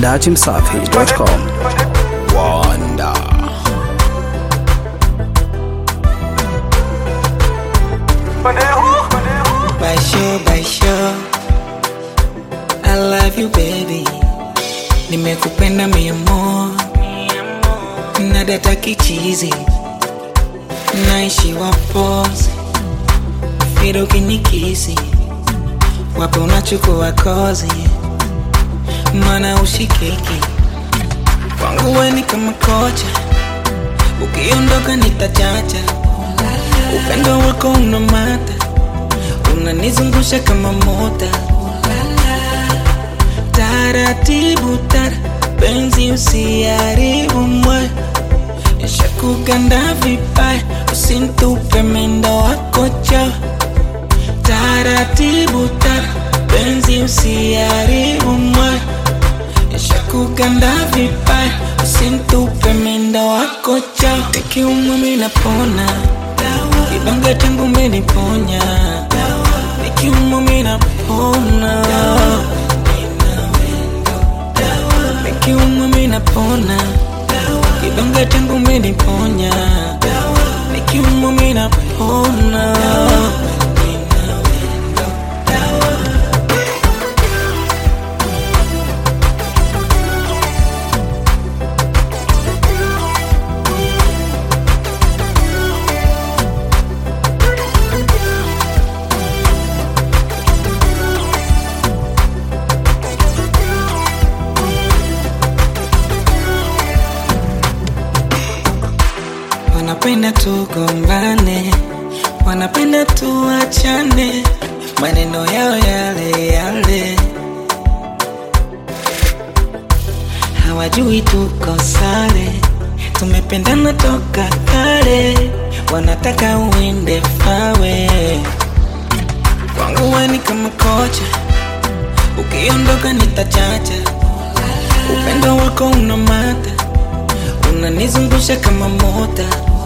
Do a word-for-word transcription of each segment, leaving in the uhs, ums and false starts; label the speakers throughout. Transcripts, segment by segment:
Speaker 1: dachimsafi dot com.
Speaker 2: Wanda.
Speaker 3: Baisho, baisho, I love you baby. Nimekupenda mi amor, nadata kichizi, naishi wapozi, fido kinikisi, wapo unachukua kozi, mana ushikiki, kwangu weni kama kocha, ukiondoka nitachacha, upendo wako unamata, unanizungusha kama mota. Taratibu tara, penzi usiharibu moyo, nishakuganda vibaya, usinitupe mendo wako chao. Taratibu tara, penzi usiharibu moyo, nishakuganda vibaya, usinitupe mendo wako chao. Nikiumwa mimi napona, kibanga changu umeniponya. Nikiumwa mimi napona, nikiumwa mimi napona, kibanga changu umeniponya. Nikiumwa mimi napona. Wanapenda tugombane, wanapenda tuachane, maneno yao yale yale, hawajui tuko sare, tumependana toka kale, wanataka uende fawe. Kwangu weni kama kocha, ukiondoka nitachacha, upendo wako unamata, unanizungusha kama mota.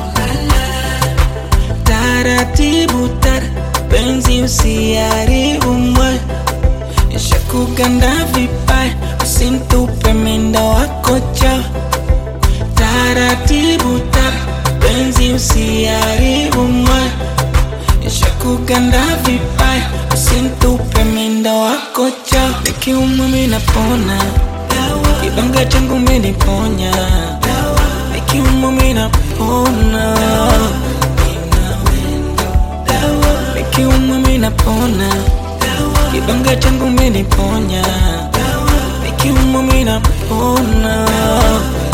Speaker 3: Taratibu tara, penzi usiharibu moyo, nishakuganda vibaya, usinitupe mendo wako chao. Taratibu tara, penzi usiharibu moyo, nishakuganda vibaya, usinitupe mendo wako chao. Nikiumwa mimi napona, kibanga changu umeniponya. Nikiumwa mimi napona, nikiumwa mimi napona, kibanga changu umeniponya. Nikiumwa mimi napona.